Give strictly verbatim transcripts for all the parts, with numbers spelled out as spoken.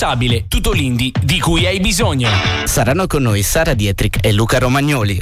indispensabile, tutto l'indie di cui hai bisogno. Saranno con noi Sara Dietrich e Luca Romagnoli.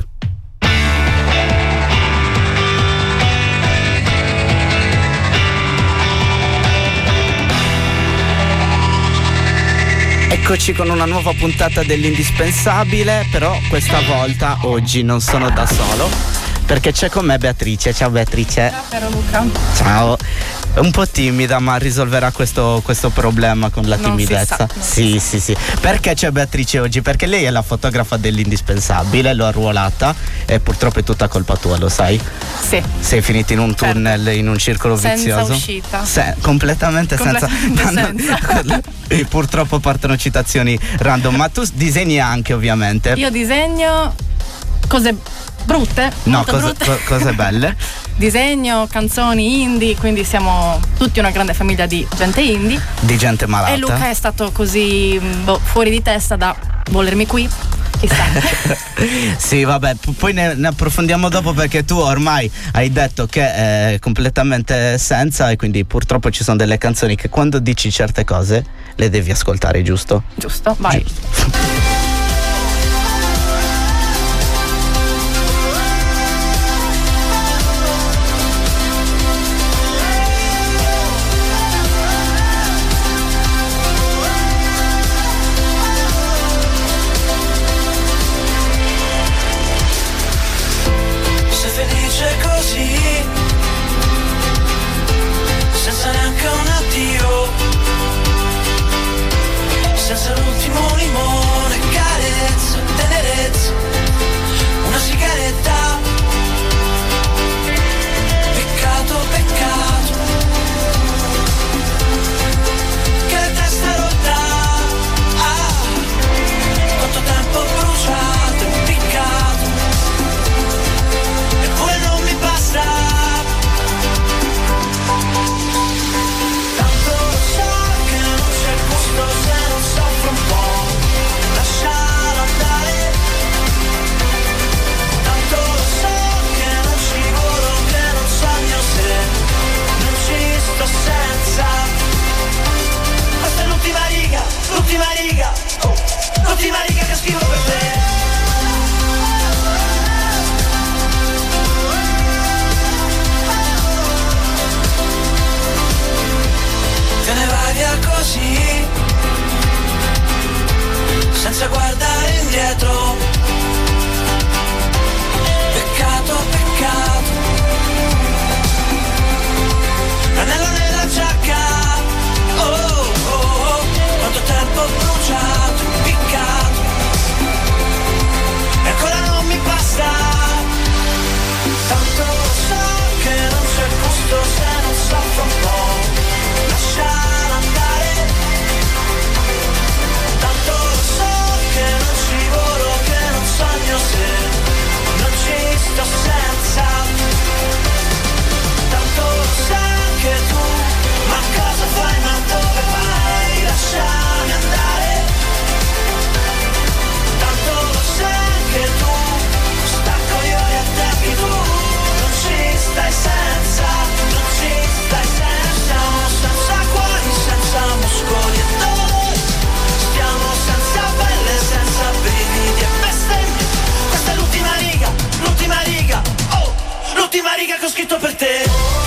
Eccoci con una nuova puntata dell'Indispensabile, però questa volta oggi non sono da solo perché c'è con me Beatrice. Ciao Beatrice. Ciao caro Luca. Ciao. È un po' timida ma risolverà questo, questo problema con la Non timidezza. si sa, Sì, sì, sì. Perché c'è Beatrice oggi? Perché lei è la fotografa dell'Indispensabile, l'ho arruolata e purtroppo è tutta colpa tua, lo sai? Sì. Sei finito in un Certo. tunnel, in un circolo Senza vizioso. uscita. Se, completamente, Completamente senza. senza. E purtroppo partono citazioni random. Ma tu disegni anche, ovviamente. Io disegno cose brutte, No, molto cose, brutte. co- cose belle. Disegno canzoni indie, quindi siamo tutti una grande famiglia di gente indie. Di gente malata. E Luca è stato così boh, fuori di testa da volermi qui. Chissà. Sì, vabbè, p- poi ne, ne approfondiamo dopo perché tu ormai hai detto che è completamente senza e quindi purtroppo ci sono delle canzoni che quando dici certe cose le devi ascoltare, giusto? Giusto, vai. Giusto. Senza l'ultimo limone, carezza, tenerezza, una sigaretta. Peccato, peccato, che la testa è rotta. Ah, quanto tempo bruciato, impiccato, eppure non mi basta. L'ultima riga, oh, l'ultima riga che scrivo per te. Te ne vai via così, senza guardare indietro. Peccato, peccato, l'anello nella giacca. Oh, oh, oh, quanto tempo bruciato, impiccato, e ancora non mi basta. Tanto lo so che non c'è gusto se non soffro un po', lasciare andare. Tanto lo so che non ci volo, che non sogno se non ci sto senza. Tanto lo sai che tu, ma cosa fai, ma dove vai? Lasciami andare. Tanto lo sai che tu, stacco io e attacchi tu. Non ci stai senza, non ci stai senza. Senza cuori, senza muscoli e dolori. Stiamo senza pelle, senza brividi e bestemmie. Questa è l'ultima riga, l'ultima riga. Oh, l'ultima riga che ho scritto per te.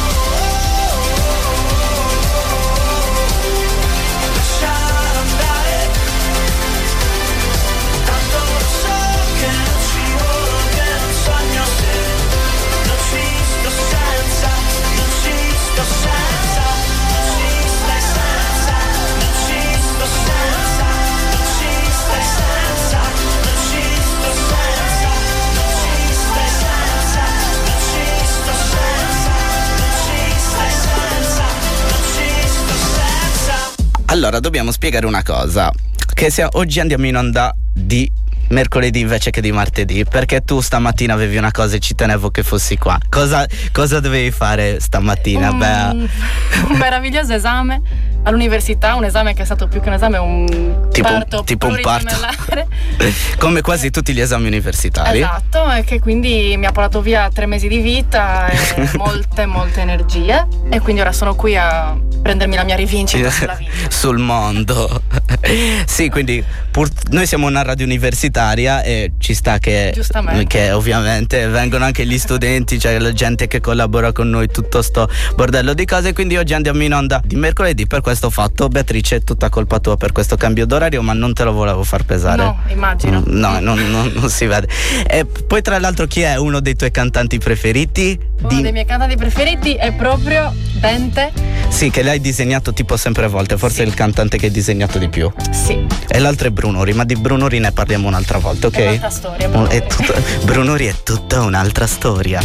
Allora, dobbiamo spiegare una cosa, che se oggi andiamo in onda di mercoledì invece che di martedì, perché tu stamattina avevi una cosa e ci tenevo che fossi qua. Cosa, cosa dovevi fare stamattina? Un, Beh, un meraviglioso esame all'università, un esame che è stato più che un esame, un Tipo, parto tipo un parto. plurigemellare. Come quasi tutti gli esami universitari. Esatto, e che quindi mi ha portato via tre mesi di vita e molte molte energie, e quindi ora sono qui a prendermi la mia rivincita sulla vita. Sul mondo. Sì, quindi pur, noi siamo una radio universitaria e ci sta che, che ovviamente vengono anche gli studenti, cioè la gente che collabora con noi, tutto sto bordello di cose. Quindi oggi andiamo in onda di mercoledì per questo fatto. Beatrice, è tutta colpa tua per questo cambio d'orario, ma non te lo volevo far pesare. No, immagino. No, non, non, non si vede. E poi tra l'altro chi è uno dei tuoi cantanti preferiti? Uno di... dei miei cantanti preferiti è proprio Dente. Sì, che l'hai disegnato tipo sempre volte, forse Sì. è il cantante che hai disegnato di più. Sì. E l'altro è Brunori, ma di Brunori ne parliamo un'altra volta, ok? È un'altra storia, Un- è Brunori. tutta- Brunori è tutta un'altra storia.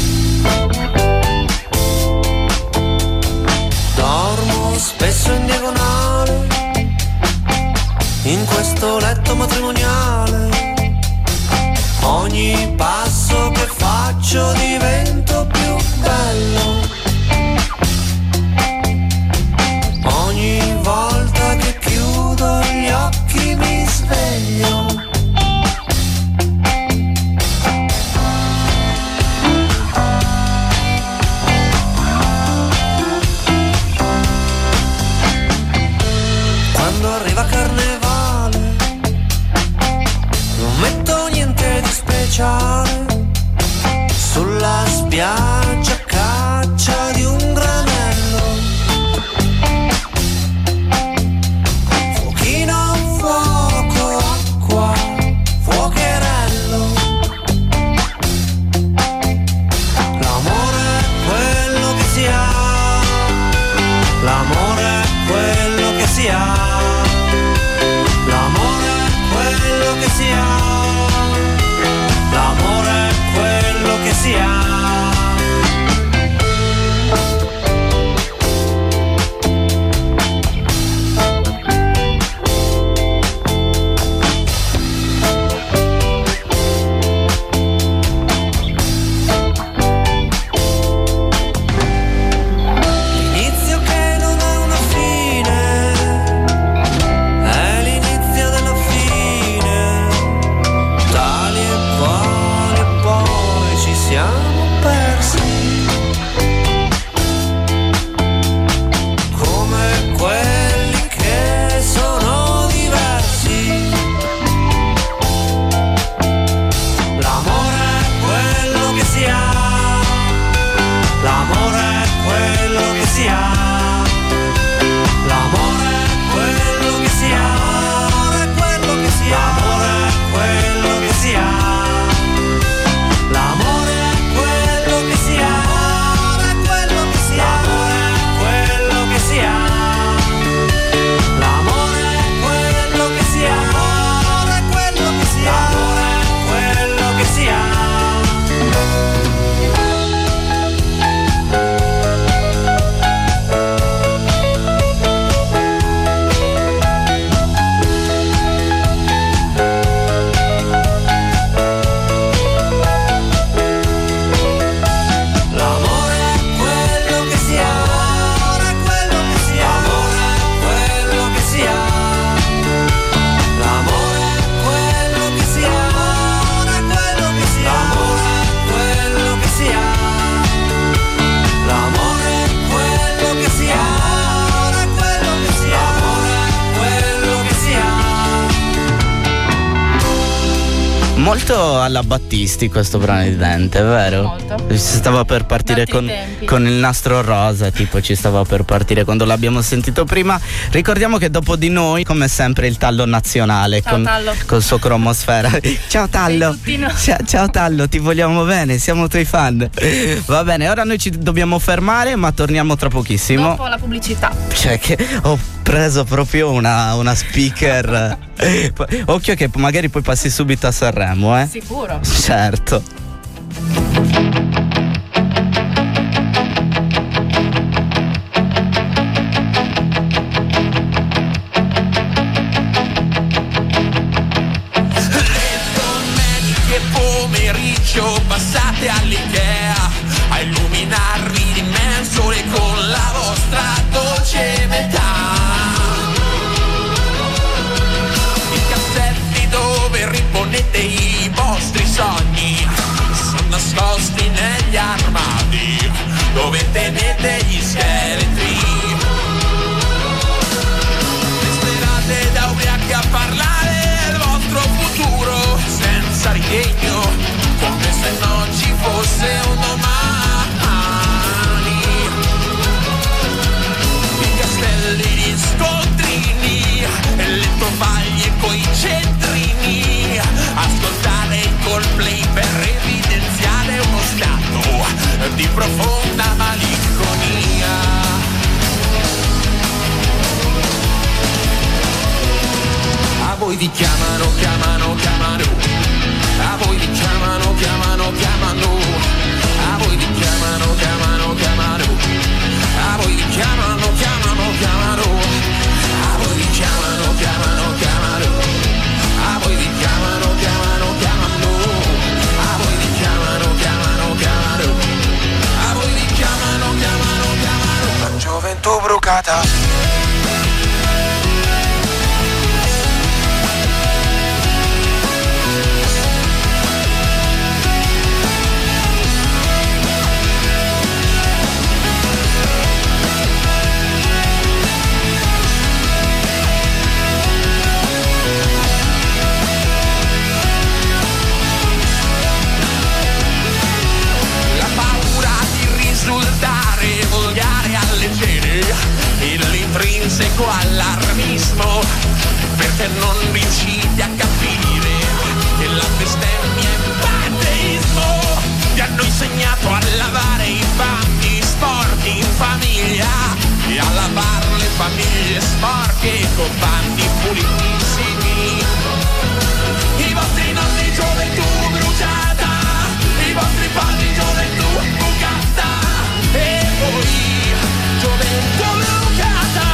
Dormo spesso in diagonale, in questo letto matrimoniale. Ogni passo che faccio divento più bello. Ogni volta che chiudo gli occhi mi sveglio. Quando arriva Carnevale non metto niente di speciale. Sulla spiaggia caccia di un granello. Fuochino, fuoco, acqua, fuocherello. L'amore è quello che si ha. L'amore è quello che si ha. L'amore è quello che si ha. L'amore è quello che si ha. L'inizio che non ha una fine è l'inizio della fine. Tali e quali e poi ci siamo persi. Come quelli che sono diversi. L'amore è quello che si ha. L'amore è quello che si ha. L'amore è quello che si ha. L'amore è quello che si ha. L'amore è quello che si ha. L'amore è quello che si ha. L'amore è quello che si ha. L'amore è quello che si ha. L'amore è quello che si ha. L'amore è quello che si ha. L'amore è quello che si ha. L'amore è quello che si ha. L'amore è quello che si ha. L'amore è quello che si ha. L'amore è quello che si ha. L'amore è quello che si ha. L'amore è quello che si ha. L'amore è quello che si ha. Molto alla Battisti questo brano di Dente, vero? Molto. Si stava per partire D'altri con, tempi. con il nastro rosa, tipo ci stava per partire quando l'abbiamo sentito prima. Ricordiamo che dopo di noi, come sempre, il Tallo nazionale. Ciao, con, Tallo. col suo cromosfera. Ciao Tallo. tutti noi. Ciao, ciao Tallo, ti vogliamo bene, siamo tuoi fan. Va bene, ora noi ci dobbiamo fermare, ma torniamo tra pochissimo. Dopo la pubblicità. Cioè che ho preso proprio una, una speaker. Occhio che magari poi passi subito a Sanremo, eh? Sicuro. Certo. Che pomeriggio passate all'Ikea a illuminarvi d'immenso con la vostra dolce metà. tenete i vostri sogni, sono nascosti negli armadi dove tenete gli scheletri. Resterate da ubriachi a parlare del vostro futuro senza ritegno, come se non ci fosse un domani. I castelli di scontrini e le tovaglie coi centrini, ascoltare il Coldplay per evidenziare uno stato di profonda malinconia. A voi vi chiamano, chiamano, chiamano, a voi vi chiamano, chiamano, chiamano, a voi vi chiamano, chiamano, chiamano, a voi vi chiamano, chiamano, chiamano, a voi vi chiamano, chiamano, chiamano, a voi vi chiamano, chiamano, chiamano, a voi vi chiamano, chiamano, chiamano, a voi vi chiamano, chiamano, chiamano. La gioventù brucata. Risultare volgare alle cene e l'intrinseco allarmismo, perché non riuscite a capire che la bestemmia è panteismo. Vi hanno insegnato a lavare i panni sporchi in famiglia e a lavare le famiglie sporche con panni pulitissimi. I vostri nonni gioventù bruciata, i vostri padri gioventù bucata, e voi gioventù bruciata.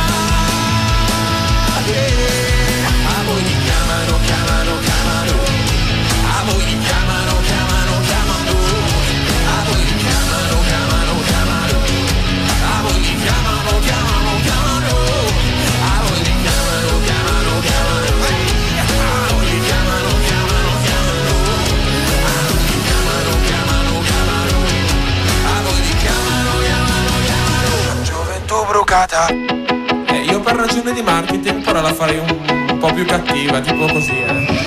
Yeah. A voi vi chiamano, chiamano, chiamano, a voi vi chiamano, chiamano, chiamano, a voi vi chiamano, chiamano, chiamano, a voi vi chiamano, chiamano, chiamano, a voi vi chiamano, chiamano, chiamano, a voi vi chiamano, chiamano, chiamano, a voi vi chiamano, chiamano, chiamano, a voi vi chiamano, chiamano, chiamano. Gioventù brucata. Eh, io per ragione di marketing però la farei un, un po' più cattiva, tipo così, eh.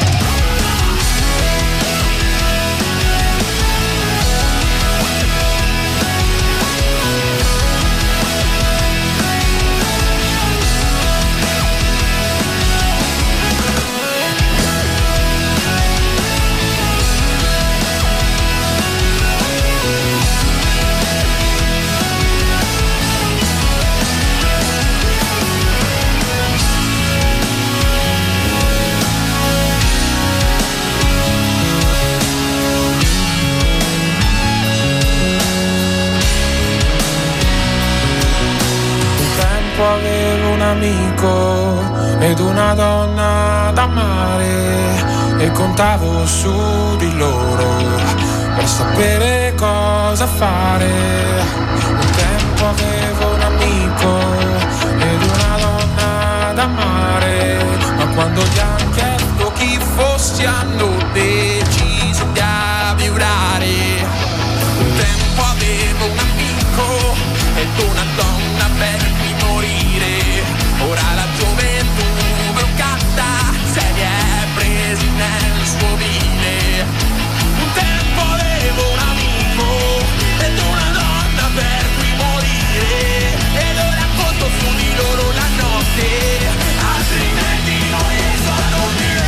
Avevo un amico ed una donna da amare e contavo su di loro per sapere cosa fare. Un tempo avevo un amico ed una donna da amare, ma quando gli hanno chiesto chi fossi hanno deciso di avviurare. Un tempo avevo un amico ed una donna per morire, ora la gioventù brucata se li è presi nel suo vile. Un tempo avevo un amico ed una donna per cui morire, e lo racconto su di loro la notte, altrimenti non riesco a dormire.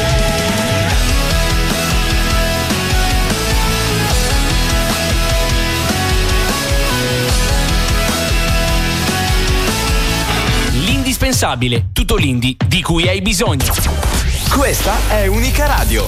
Indispensabile, tutto l'indie di cui hai bisogno. Questa è Unica Radio.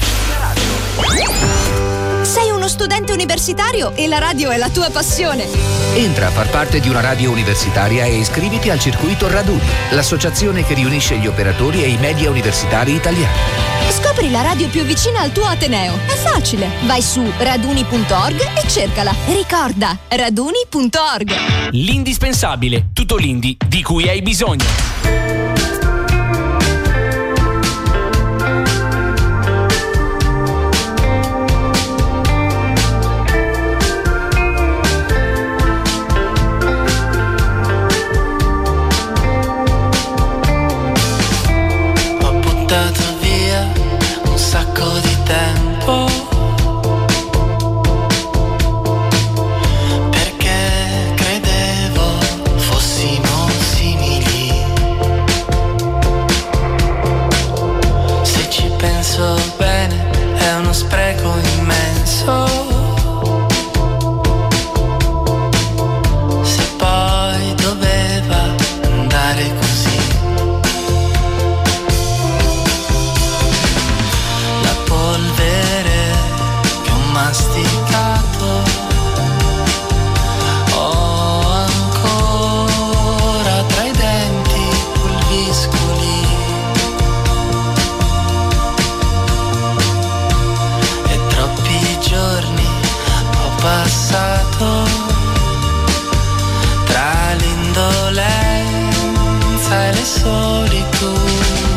Sei uno studente universitario e la radio è la tua passione. Entra a far parte di una radio universitaria e iscriviti al Circuito Raduni, l'associazione che riunisce gli operatori e i media universitari italiani. Scopri la radio più vicina al tuo ateneo. È facile. Vai su raduni punto org e cercala. Ricorda, raduni punto org. L'indispensabile, tutto l'indie di cui hai bisogno. senso se poi doveva andare così. La polvere che ho masticato ho ancora tra i denti pulviscoli. E troppi giorni ho passato tra l'indolenza e le solitudini.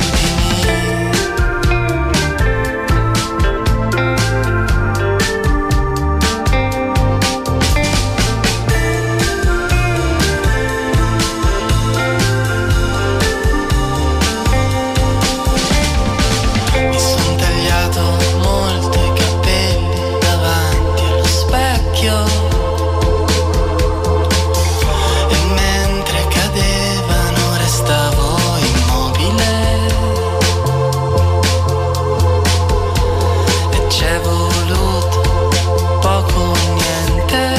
Mi son tagliato molto i capelli davanti allo specchio e mentre cadevano restavo immobile e c'è voluto poco o niente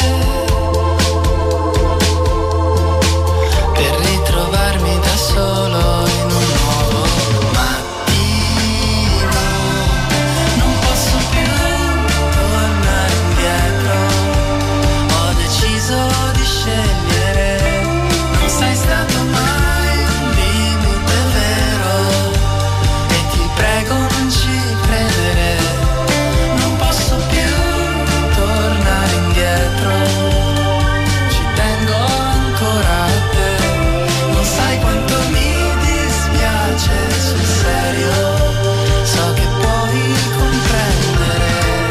per ritrovarmi da solo in un nuovo mattino. Non posso più tornare indietro, ho deciso di scegliere. Non sei stato mai un limite vero e ti prego non ci credere. Non posso più tornare indietro, ci tengo ancora a te. Non sai quanto mi dispiace sul serio, so che puoi comprendere.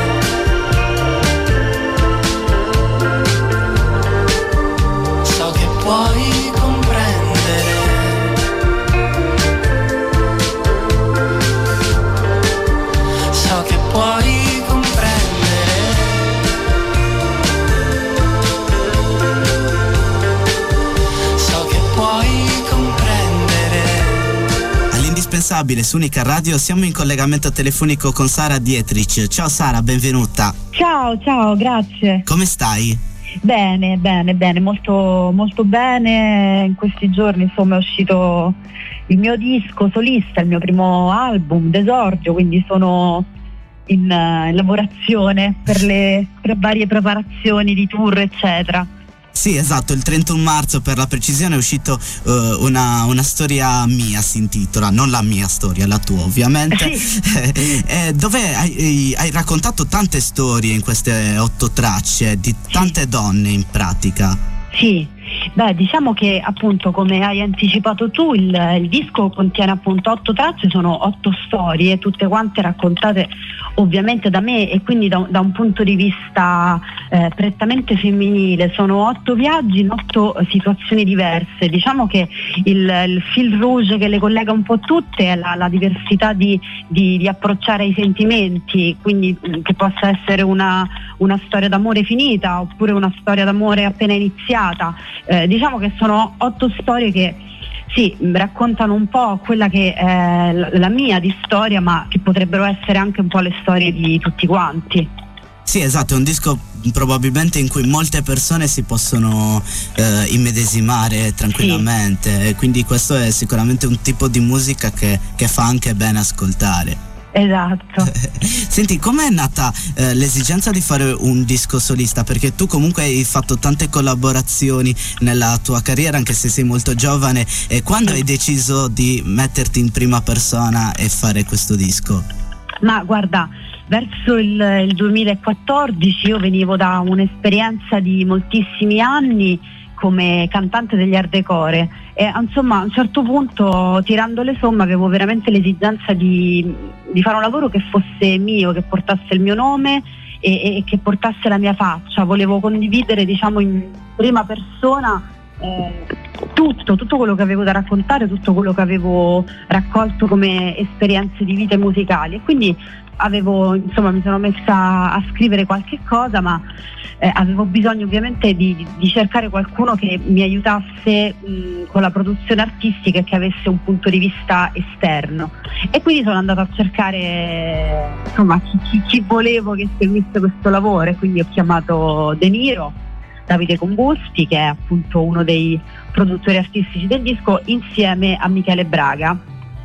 So che puoi comprendere. So che puoi comprendere. So che puoi comprendere. All'indispensabile su Unica Radio siamo in collegamento telefonico con Sara Dietrich. Ciao Sara, benvenuta. Ciao, ciao, grazie. Come stai? Bene, bene, bene, molto, molto bene. In questi giorni, insomma, è uscito il mio disco solista, il mio primo album d'esordio, quindi sono in, eh, in lavorazione per le per varie preparazioni di tour, eccetera. Sì, esatto, il trentuno marzo per la precisione è uscito eh, una, una storia mia, si intitola, non la mia storia, la tua ovviamente, eh, dove hai, hai raccontato tante storie in queste otto tracce di tante Sì. donne in pratica. Sì, beh, diciamo che appunto, come hai anticipato tu, il, il disco contiene appunto otto tracce, sono otto storie, tutte quante raccontate ovviamente da me e quindi da, da un punto di vista eh, prettamente femminile. Sono otto viaggi in otto situazioni diverse. Diciamo che il, il fil rouge che le collega un po' tutte è la, la diversità di, di, di approcciare ai sentimenti, quindi mh, che possa essere una, una storia d'amore finita oppure una storia d'amore appena iniziata. Eh, diciamo che sono otto storie che sì, raccontano un po' quella che è la, la mia di storia, ma che potrebbero essere anche un po' le storie di tutti quanti. Sì, esatto, è un disco probabilmente in cui molte persone si possono eh, immedesimare tranquillamente, sì. E quindi questo è sicuramente un tipo di musica che, che fa anche bene ascoltare. Esatto. Senti, com'è nata eh, l'esigenza di fare un disco solista? Perché tu comunque hai fatto tante collaborazioni nella tua carriera, anche se sei molto giovane, e quando hai deciso di metterti in prima persona e fare questo disco? Ma guarda, verso il, il duemilaquattordici io venivo da un'esperienza di moltissimi anni come cantante degli Art Decore e insomma a un certo punto, tirando le somme, avevo veramente l'esigenza di, di fare un lavoro che fosse mio, che portasse il mio nome e, e che portasse la mia faccia. Volevo condividere, diciamo, in prima persona eh, tutto, tutto quello che avevo da raccontare, tutto quello che avevo raccolto come esperienze di vita musicali, e quindi avevo, insomma, mi sono messa a scrivere qualche cosa, ma eh, avevo bisogno ovviamente di, di, di cercare qualcuno che mi aiutasse mh, con la produzione artistica e che avesse un punto di vista esterno, e quindi sono andata a cercare, insomma, chi, chi, chi volevo che seguisse questo lavoro, e quindi ho chiamato De Niro, Davide Combusti, che è appunto uno dei produttori artistici del disco, insieme a Michele Braga,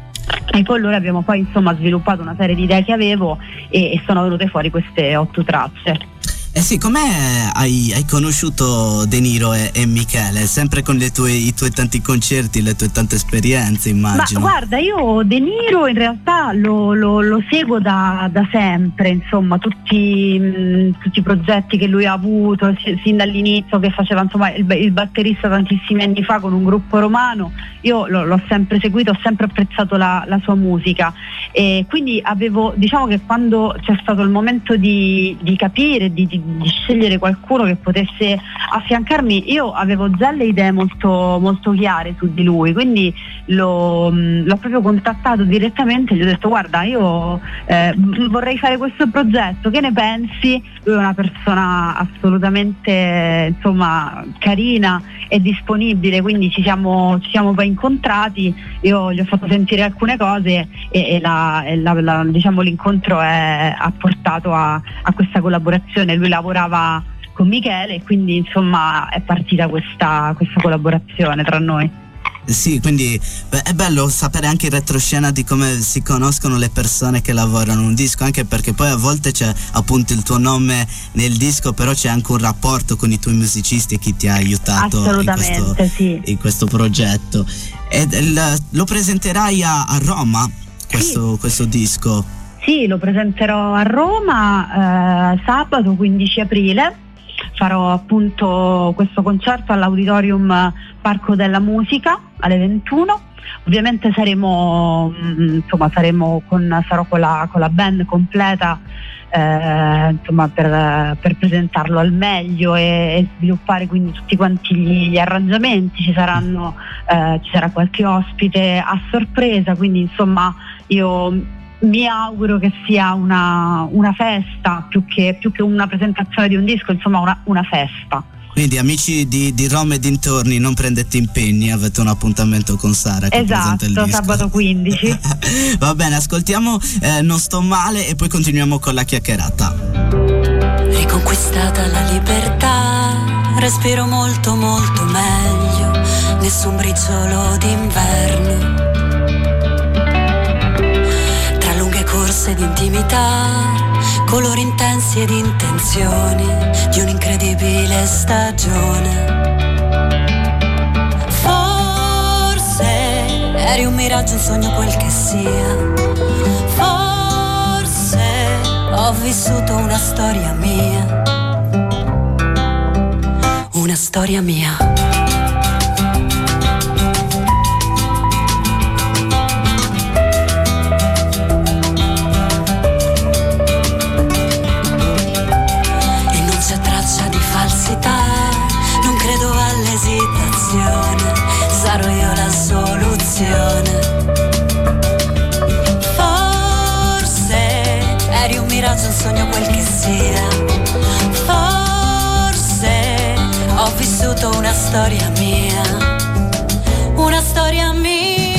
e con loro abbiamo poi insomma sviluppato una serie di idee che avevo e, e sono venute fuori queste otto tracce. Eh sì, com'è hai, hai conosciuto De Niro e, e Michele? Sempre con le tue, i tuoi tanti concerti, le tue tante esperienze, immagino. Ma guarda, io De Niro in realtà lo, lo, lo seguo da, da sempre, insomma, tutti, mh, tutti i progetti che lui ha avuto, sin dall'inizio, che faceva insomma il, il batterista tantissimi anni fa con un gruppo romano. Io lo, l'ho sempre seguito, ho sempre apprezzato la, la sua musica, e quindi avevo, diciamo che quando c'è stato il momento di, di capire, di, di di scegliere qualcuno che potesse affiancarmi, io avevo già le idee molto, molto chiare su di lui, quindi l'ho, l'ho proprio contattato direttamente e gli ho detto: guarda, io eh, vorrei fare questo progetto, che ne pensi? Lui è una persona assolutamente, insomma, carina e disponibile, quindi ci siamo, ci siamo poi incontrati, io gli ho fatto sentire alcune cose e, e, la, e la, la, diciamo, l'incontro è, ha portato a, a questa collaborazione. Lui lavorava con Michele e quindi insomma è partita questa, questa collaborazione tra noi. Sì, quindi beh, è bello sapere anche in retroscena di come si conoscono le persone che lavorano un disco, anche perché poi a volte c'è appunto il tuo nome nel disco, però c'è anche un rapporto con i tuoi musicisti e chi ti ha aiutato in questo, sì. in questo progetto. E il, lo presenterai a, a Roma questo, sì. questo disco? Sì, lo presenterò a Roma eh, sabato quindici aprile. Farò appunto questo concerto all'Auditorium Parco della Musica alle ventuno. Ovviamente saremo, insomma, saremo con, sarò con la, con la band completa eh, insomma, per, per presentarlo al meglio e, e sviluppare quindi tutti quanti gli, gli arrangiamenti. Ci saranno, eh, ci sarà qualche ospite a sorpresa, quindi insomma io mi auguro che sia una, una festa più che, più che una presentazione di un disco, insomma una, una festa. Quindi amici di, di Roma e dintorni, non prendete impegni, avete un appuntamento con Sara che esatto, presenta il disco. Sabato quindici. Va bene, ascoltiamo eh, Non sto male e poi continuiamo con la chiacchierata. Riconquistata la libertà, respiro molto molto meglio, nessun briciolo d'inverno. Corse d'intimità, colori intensi ed intenzioni di un'incredibile stagione. Forse eri un miraggio, un sogno, quel che sia. Forse ho vissuto una storia mia, una storia mia. Non credo all'esitazione, sarò io la soluzione. Forse eri un miraggio, un sogno, quel che sia. Forse ho vissuto una storia mia, una storia mia.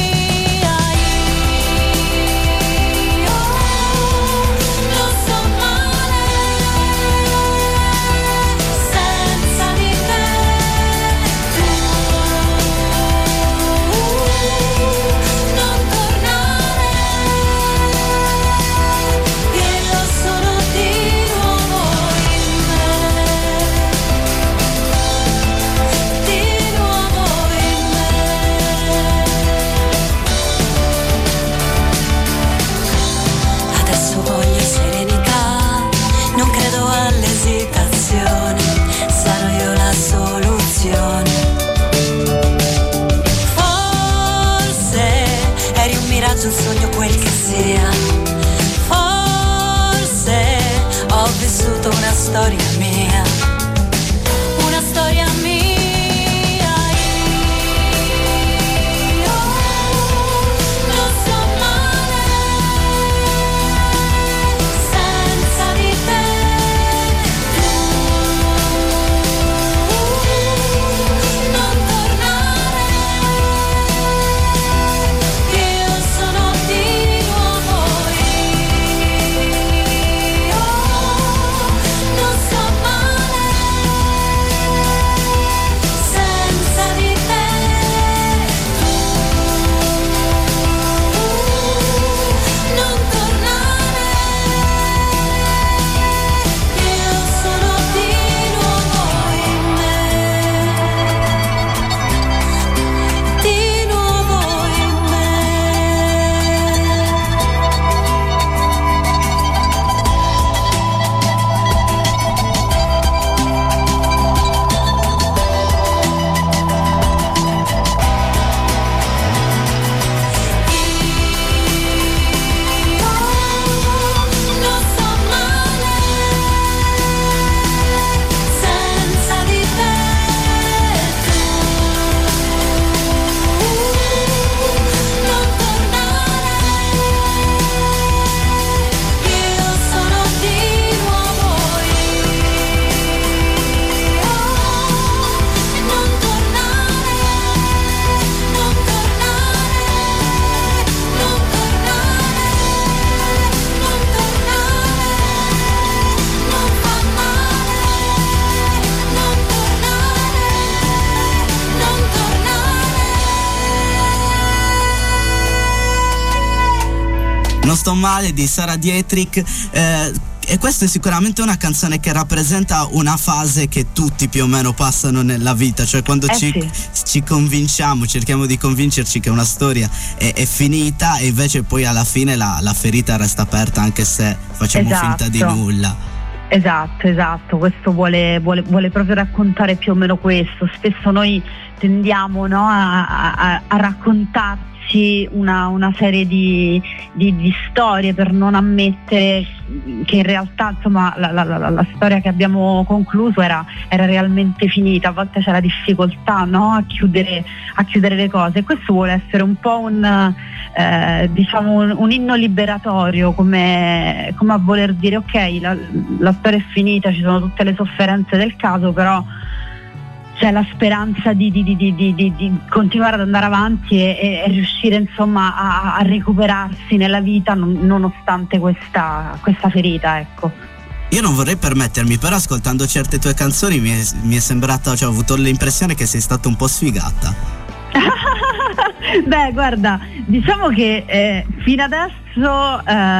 Un sogno, quel che sia. Forse ho vissuto una storia mia, una storia mia. Io non sto male, sto male di Sara Dietrich. eh, E questa è sicuramente una canzone che rappresenta una fase che tutti più o meno passano nella vita, cioè quando Eh ci, sì. ci convinciamo, cerchiamo di convincerci che una storia è, è finita, e invece poi alla fine la, la ferita resta aperta anche se facciamo Esatto. finta di nulla. Esatto, esatto, questo vuole, vuole, vuole proprio raccontare più o meno questo. Spesso noi tendiamo, no, a, a, a raccontarci una, una serie di, di, di storie per non ammettere che in realtà, insomma, la, la, la, la storia che abbiamo concluso era, era realmente finita. A volte c'è la difficoltà, no, a chiudere, a chiudere le cose. Questo vuole essere un po' un, eh, diciamo un, un inno liberatorio, come, come a voler dire ok, la, la storia è finita, ci sono tutte le sofferenze del caso, però c'è la speranza di, di, di, di, di, di continuare ad andare avanti e, e riuscire, insomma, a, a recuperarsi nella vita non, nonostante questa, questa ferita, ecco. Io non vorrei permettermi, però ascoltando certe tue canzoni mi è, mi è sembrata, cioè ho avuto l'impressione che sei stata un po' sfigata. Beh, guarda, diciamo che eh, fino adesso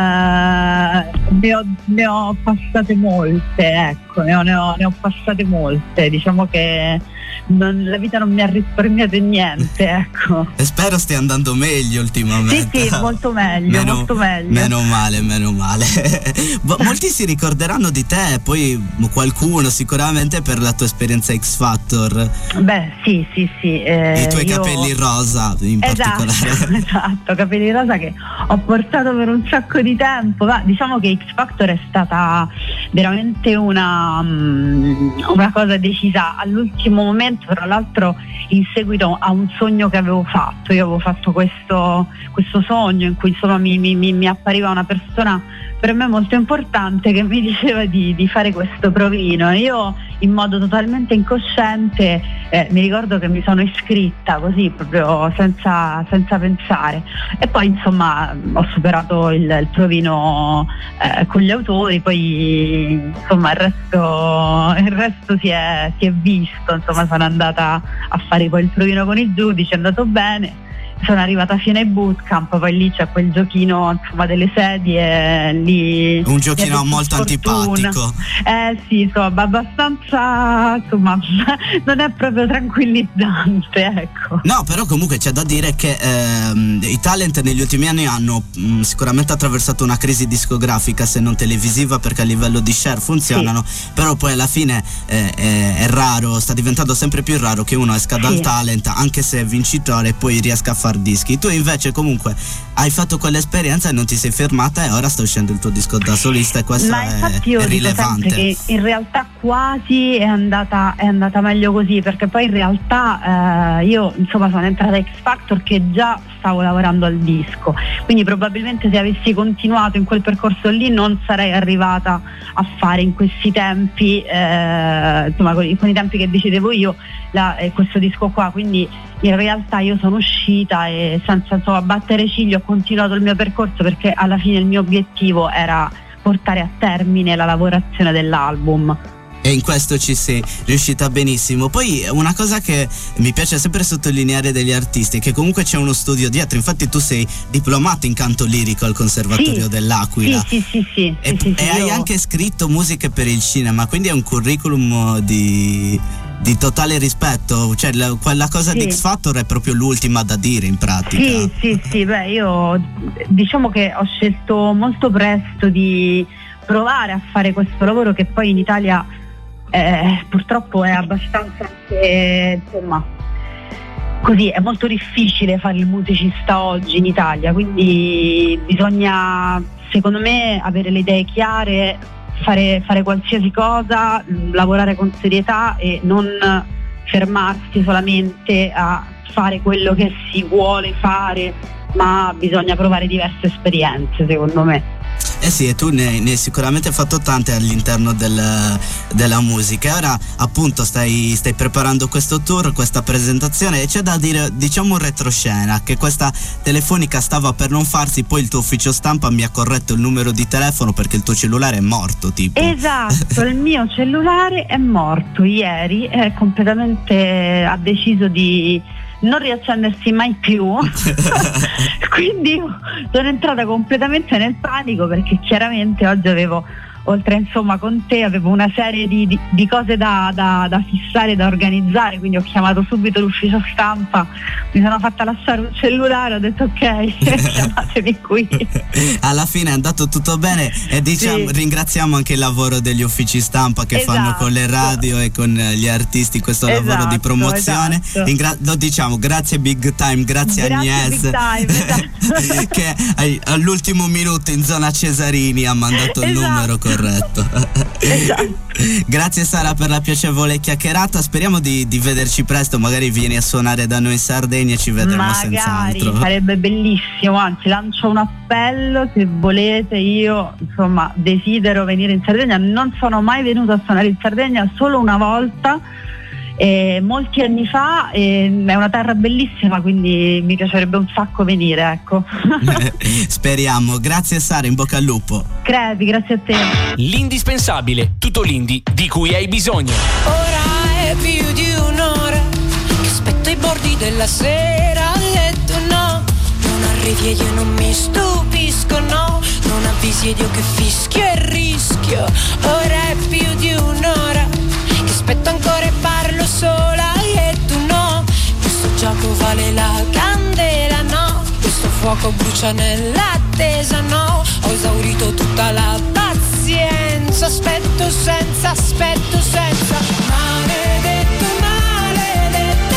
eh, ne, ho, ne ho passate molte, ecco, ne ho, ne ho, ne ho passate molte. Diciamo che non, la vita non mi ha risparmiato niente, ecco. E spero stia andando meglio ultimamente. Sì, sì, molto meglio, meno, molto meglio. Meno male, meno male. Molti si ricorderanno di te, poi qualcuno sicuramente per la tua esperienza X Factor. Beh, sì, sì, sì. Eh, I tuoi io... capelli rosa in esatto, particolare. Esatto, capelli rosa che ho portato per un sacco di tempo. Ma diciamo che X Factor è stata veramente una, una cosa decisa all'ultimo momento, tra l'altro in seguito a un sogno che avevo fatto. Io avevo fatto questo, questo sogno in cui, insomma, mi, mi, mi appariva una persona per me molto importante che mi diceva di, di fare questo provino. Io, in modo totalmente incosciente, eh, mi ricordo che mi sono iscritta così, proprio senza, senza pensare, e poi, insomma, ho superato il, il provino eh, con gli autori. Poi, insomma, il resto, il resto si è, si è visto. Insomma, sono andata a fare poi il provino con i giudici, è andato bene. Sono arrivata fino ai bootcamp, poi lì c'è quel giochino, insomma, delle sedie, lì un giochino molto sfortuna. antipatico. Eh sì, insomma, abbastanza, insomma, non è proprio tranquillizzante, ecco. No, però comunque c'è da dire che ehm, i talent negli ultimi anni hanno mh, sicuramente attraversato una crisi discografica, se non televisiva, perché a livello di share funzionano, sì. Però poi alla fine eh, è, è raro, sta diventando sempre più raro che uno esca dal sì. talent, anche se è vincitore, e poi riesca a fare dischi. Tu invece comunque hai fatto quell'esperienza e non ti sei fermata, e ora sta uscendo il tuo disco da solista, e questo Ma è, infatti io è dico rilevante. sempre che in realtà quasi è andata, è andata meglio così, perché poi in realtà eh, io, insomma, sono entrata a X Factor che già stavo lavorando al disco, quindi probabilmente se avessi continuato in quel percorso lì non sarei arrivata a fare in questi tempi, eh, insomma, con, con i tempi che decidevo io, la, eh, questo disco qua. Quindi in realtà io sono uscita e senza, insomma, battere ciglio ho continuato il mio percorso, perché alla fine il mio obiettivo era portare a termine la lavorazione dell'album. E in questo ci sei riuscita benissimo. Poi una cosa che mi piace sempre sottolineare degli artisti è che comunque c'è uno studio dietro. Infatti tu sei diplomata in canto lirico al Conservatorio sì, dell'Aquila. Sì, sì, sì, sì, E, sì, sì, e hai io... anche scritto musiche per il cinema, quindi è un curriculum di, di totale rispetto. Cioè la, quella cosa sì. di X Factor è proprio l'ultima da dire in pratica. Sì, sì, sì, beh, io diciamo che ho scelto molto presto di provare a fare questo lavoro, che poi in Italia Eh, purtroppo è abbastanza, eh, insomma, così, è molto difficile fare il musicista oggi in Italia, quindi bisogna, secondo me, avere le idee chiare, fare, fare qualsiasi cosa, lavorare con serietà e non fermarsi solamente a fare quello che si vuole fare, ma bisogna provare diverse esperienze, secondo me. Eh sì, e tu ne, ne hai sicuramente fatto tante all'interno del, della musica. E ora appunto stai, stai preparando questo tour, questa presentazione, e c'è da dire, diciamo, un retroscena, che questa telefonica stava per non farsi, poi il tuo ufficio stampa mi ha corretto il numero di telefono perché il tuo cellulare è morto, tipo. Esatto, il mio cellulare è morto ieri, è completamente, ha deciso di non riaccendersi mai più. Quindi io sono entrata completamente nel panico, perché chiaramente oggi avevo, oltre insomma con te, avevo una serie di, di, di cose da, da, da fissare, da organizzare, quindi ho chiamato subito l'ufficio stampa, mi sono fatta lasciare un cellulare, ho detto ok, chiamatemi qui. Alla fine è andato tutto bene e diciamo, sì. ringraziamo anche il lavoro degli uffici stampa che esatto. fanno con le radio e con gli artisti questo esatto, lavoro di promozione. esatto. Ringra- lo diciamo, grazie Big Time, grazie, grazie Agnès Big Time, esatto. che all'ultimo minuto in zona Cesarini ha mandato il esatto. numero corretto. Esatto. Grazie Sara per la piacevole chiacchierata, speriamo di, di vederci presto, magari vieni a suonare da noi in Sardegna e ci vedremo magari, senz'altro. sarebbe bellissimo, anzi lancio un appello, se volete, io insomma desidero venire in Sardegna, non sono mai venuta a suonare in Sardegna, solo una volta, eh, molti anni fa, eh, è una terra bellissima, quindi mi piacerebbe un sacco venire, ecco. Speriamo, grazie Sara, in bocca al lupo. Crepi, grazie a te. L'indispensabile, tutto l'indie di cui hai bisogno. Ora è più di un'ora che aspetto ai bordi della sera, a letto no, non arrivi e io non mi stupisco, no, non avvisi ed io che fischio e rischio. Ora è più di un'ora che aspetto ancora e parlo sola e tu no, questo gioco vale la candela, no, questo fuoco brucia nell'attesa, no, ho esaurito tutta la pazienza, aspetto senza, aspetto senza, maledetto, maledetto,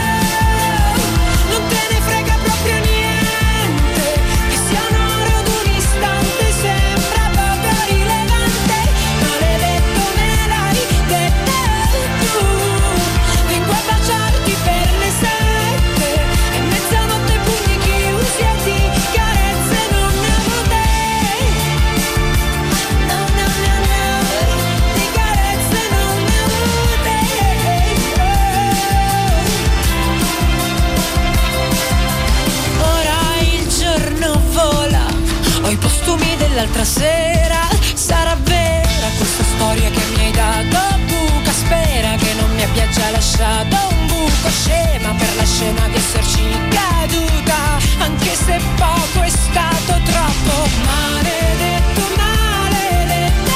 non te ne frega proprio niente, che sia un'ora ad un istante sembra poco rilevante, maledetto me l'hai detto tu, vengo a baciarti per le sette, e mezzanotte pugni chiusi e di carezze non ne avrò no, no, no, no, di carezze non ne avrò ora il giorno vola, ho i postumi dell'altra sera, sarà vera questa storia che mi hai dato, buca, spera che non mi abbia già lasciato un buco, scema per la scena di esserci caduta, anche se poco è stato troppo, maledetto, maledetto,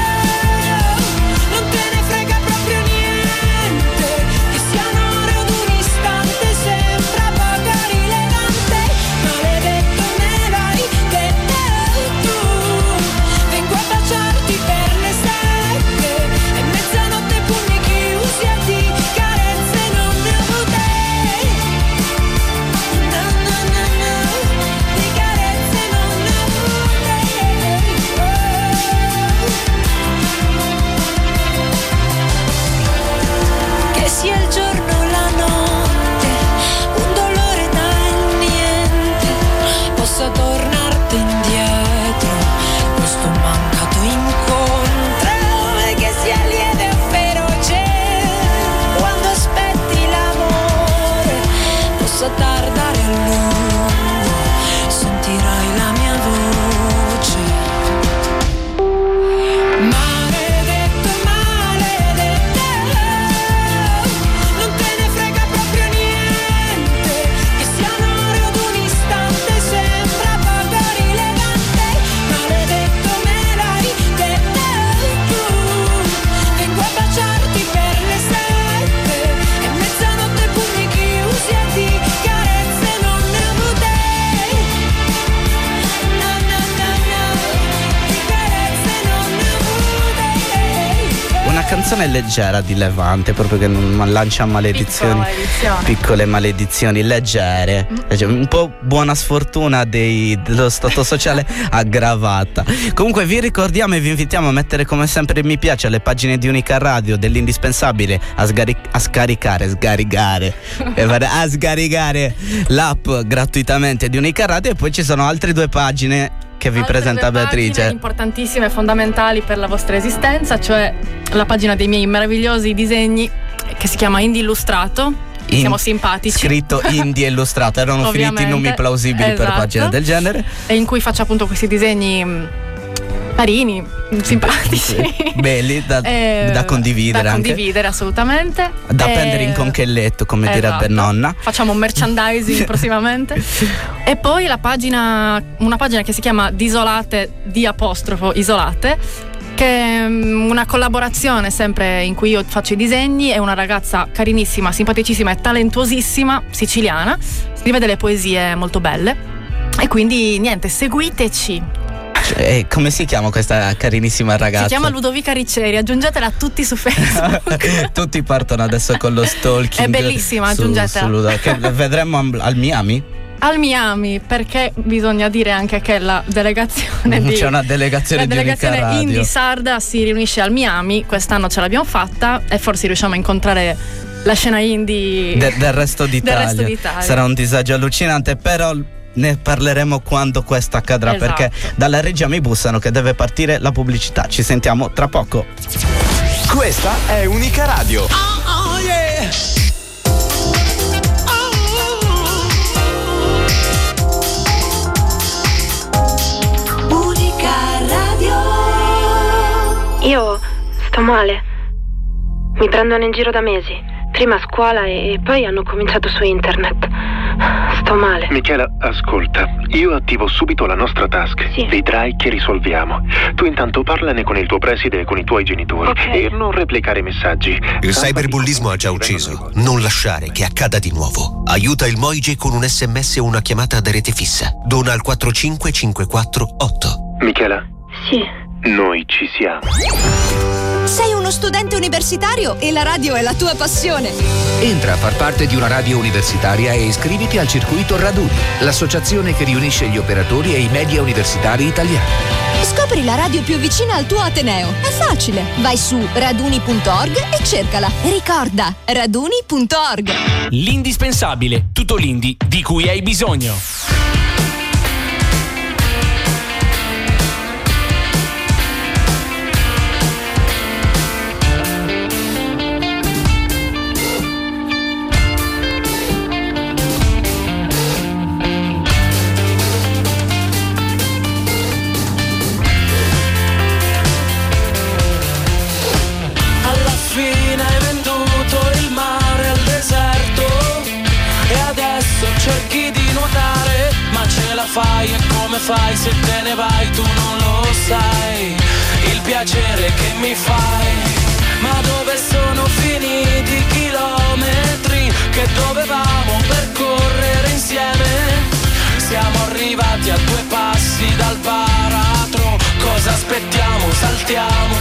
non te ne frega proprio niente, che sia un'ora ad un istante sembra poco rilevante, maledetto me l'hai detto tu, vengo a baciarti per le sette, e mezzanotte pugni chiusi e di carezze non ne ho avute, no, no, no, no, di carezze non ne ho avute, che sia il giorno o la notte, un dolore dal niente, possa tornarti indietro, questo mancato incontro, e che sia lieve o feroce, quando aspetti l'amore, possa tardare a lungo, sentirai la mia voce, maledetto, maledetto, non te ne frega proprio niente, che sia un'ora ad un istante sembra poco rilevante, maledetto me l'hai detto tu, vengo a baciarti per le sette, e mezzanotte pugni chiusi e di carezze non ne ho avute, no, no, no, no, di carezze non ne ho avute. Una canzone leggera di Levante, proprio che non lancia maledizioni, Piccola maledizione. piccole maledizioni leggere, leggere, un po' buona sfortuna dei- dello stato sociale aggravata. Comunque vi ricordiamo e vi invitiamo a mettere come sempre mi piace alle pagine di Unica Radio dell'indispensabile, a, sgari- a scaricare, scaricare, eh, guarda, a scaricare l'app gratuitamente di Unica Radio, e poi ci sono altre due pagine che vi Altre presenta due pagine Beatrice. importantissime e fondamentali per la vostra esistenza, cioè la pagina dei miei meravigliosi disegni che si chiama Indie Illustrato. In- Siamo simpatici. Scritto Indie Illustrato, erano finiti Ovviamente, nomi plausibili per esatto. pagine del genere. E in cui faccio appunto questi disegni mh, carini, simpatici, belli da, eh, da condividere da anche. condividere assolutamente, da eh, prendere in conchelletto, come esatto. direbbe nonna. Facciamo un merchandising prossimamente. E poi la pagina, una pagina che si chiama Disolate, di apostrofo Isolate, che è una collaborazione sempre in cui io faccio i disegni. È una ragazza carinissima, simpaticissima e talentuosissima, siciliana, scrive delle poesie molto belle, e quindi niente, seguiteci. E come si chiama questa carinissima ragazza? Si chiama Ludovica Ricceri, aggiungetela a tutti su Facebook. Tutti partono adesso con lo stalking. È bellissima, su, aggiungetela. su Ludo, che vedremo al Miami? Al Miami, perché bisogna dire anche che la delegazione di c'è una delegazione, la di delegazione Unica Indie Radio. Sarda si riunisce al Miami. Quest'anno ce l'abbiamo fatta e forse riusciamo a incontrare la scena indie De, del, resto d'Italia. del resto d'Italia. Sarà un disagio allucinante, però ne parleremo quando questo accadrà, Esatto. perché dalla regia mi bussano che deve partire la pubblicità. Ci sentiamo tra poco. Questa è Unica Radio. Oh, oh, yeah. Unica Radio. Io sto male. Mi prendono in giro da mesi. Prima a scuola e poi hanno cominciato su internet. Sto male. Michela, ascolta, io attivo subito la nostra task. Sì. Vedrai che risolviamo. Tu intanto parlane con il tuo preside e con i tuoi genitori. Okay. E non replicare messaggi. Il cyberbullismo ha già ucciso. Non lasciare che accada di nuovo. Aiuta il Moige con un sms o una chiamata ad rete fissa. Dona al quattro cinque cinque quattro otto. Michela? Sì. Noi ci siamo. Sei uno studente universitario e la radio è la tua passione. Entra a far parte di una radio universitaria e iscriviti al Circuito Raduni, l'associazione che riunisce gli operatori e i media universitari italiani. Scopri la radio più vicina al tuo ateneo. È facile. Vai su raduni punto org e cercala. Ricorda, raduni punto org. L'indispensabile, tutto l'indie di cui hai bisogno. Alla fine hai venduto il mare al deserto e adesso cerchi di nuotare, ma ce la fai. E come fai se te ne vai? Tu non lo sai il piacere che mi fai. Ma dove sono finiti i chilometri che dovevamo percorrere insieme? Siamo arrivati a due passi dal baratro. Cosa aspettiamo? Saltiamo.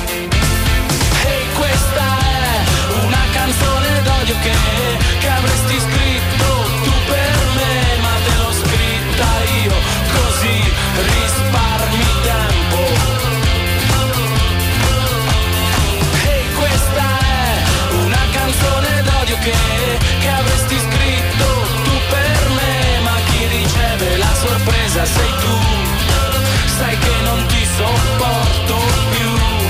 E questa è una canzone d'odio che, che avresti scritto tu per me, ma te l'ho scritta io, così risparmi tempo. E questa è una canzone d'odio che, che avresti scritto tu per me, ma chi riceve la sorpresa sei tu. Sai che non ti sopporto più.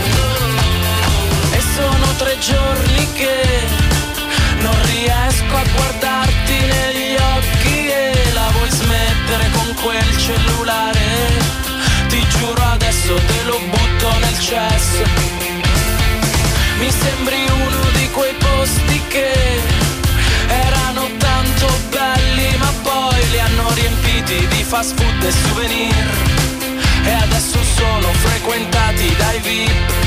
E sono tre giorni che non riesco a guardarti negli occhi e la vuoi smettere con quel cellulare? Ti giuro adesso te lo butto nel cesso. Mi sembri uno di quei posti che erano tanto belli ma poi li hanno riempiti di fast food e souvenir e adesso sono frequentati dai V I P.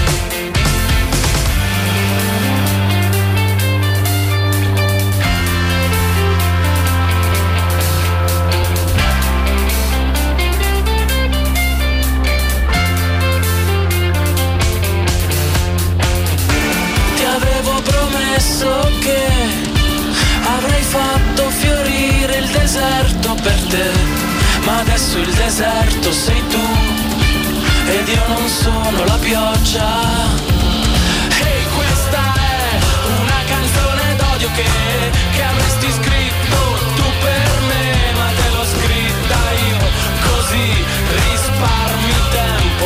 Ti avevo promesso che avrei fatto fiorire il deserto per te, ma adesso il deserto sei tu ed io non sono la pioggia. E questa è una canzone d'odio che, che avresti scritto tu per me, ma te l'ho scritta io, così risparmi tempo.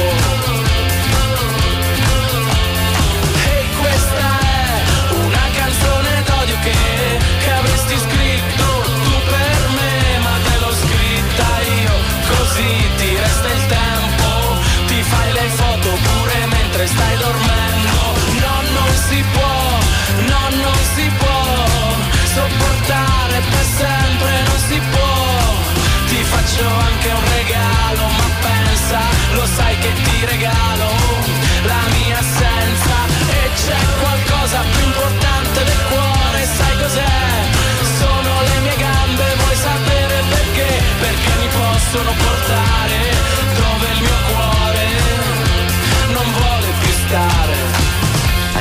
E questa è una canzone d'odio che, che avresti scritto tu per me, ma te l'ho scritta io, così ti resta il tempo, ti fai le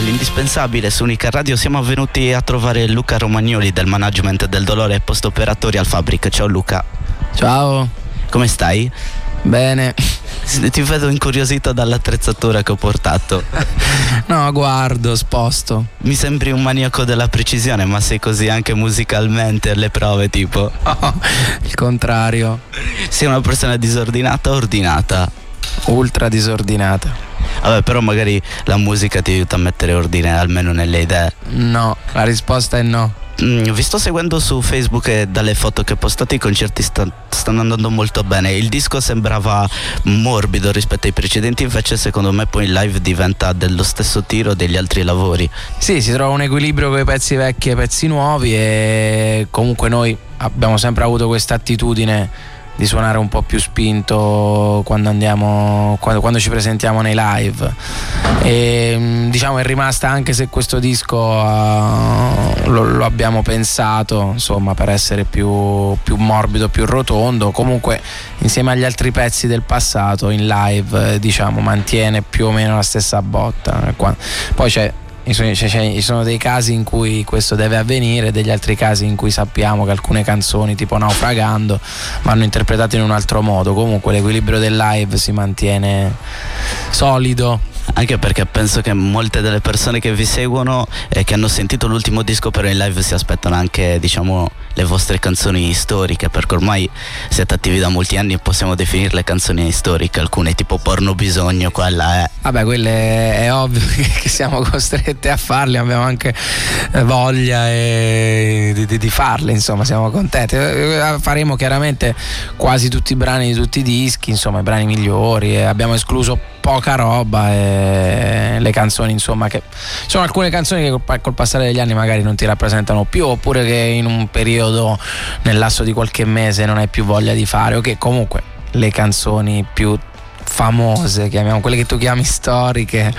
all'indispensabile su Unica Radio siamo venuti a trovare Luca Romagnoli del management del dolore post operatori al Fabric. Ciao Luca. Ciao. Come stai? Bene. Ti vedo incuriosito dall'attrezzatura che ho portato. No, guardo, sposto. Mi sembri un maniaco della precisione, ma sei così anche musicalmente alle prove, tipo? Oh, il contrario. Sei una persona disordinata o ordinata? Ultra disordinata. Vabbè, però magari la musica ti aiuta a mettere ordine almeno nelle idee. No, la risposta è no. Mm, vi sto seguendo su Facebook e dalle foto che postate i concerti sta, stanno andando molto bene. Il disco sembrava morbido rispetto ai precedenti, invece secondo me poi il live diventa dello stesso tiro degli altri lavori. Sì, si trova un equilibrio con i pezzi vecchi e i pezzi nuovi, e comunque noi abbiamo sempre avuto questa attitudine di suonare un po' più spinto quando andiamo quando, quando ci presentiamo nei live, e diciamo è rimasta, anche se questo disco uh, lo, lo abbiamo pensato insomma per essere più, più morbido, più rotondo, comunque insieme agli altri pezzi del passato in live eh, diciamo mantiene più o meno la stessa botta. Poi c'è ci sono dei casi in cui questo deve avvenire, degli altri casi in cui sappiamo che alcune canzoni tipo Naufragando vanno interpretate in un altro modo. Comunque l'equilibrio del live si mantiene solido. Anche perché penso che molte delle persone che vi seguono e che hanno sentito l'ultimo disco però in live si aspettano anche, diciamo, le vostre canzoni storiche, perché ormai siete attivi da molti anni e possiamo definirle canzoni storiche, alcune tipo Porno Bisogno, quella è. Vabbè, quelle è ovvio che siamo costretti a farle, abbiamo anche voglia e di, di, di farle, insomma siamo contenti. Faremo chiaramente quasi tutti i brani di tutti i dischi, insomma i brani migliori, e abbiamo escluso poca roba e le canzoni insomma che sono alcune canzoni che col, col passare degli anni magari non ti rappresentano più, oppure che in un periodo nel lasso di qualche mese non hai più voglia di fare, o che comunque le canzoni più famose, chiamiamo quelle che tu chiami storiche,